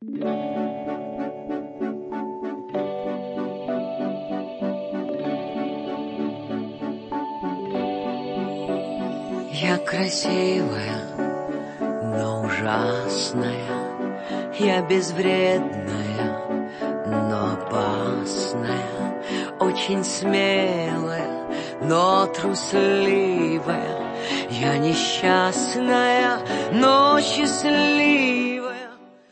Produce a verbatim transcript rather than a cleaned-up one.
Я красивая, но ужасная. Я безвредная, но опасная. Очень смелая, но трусливая. Я несчастная, но счастливая.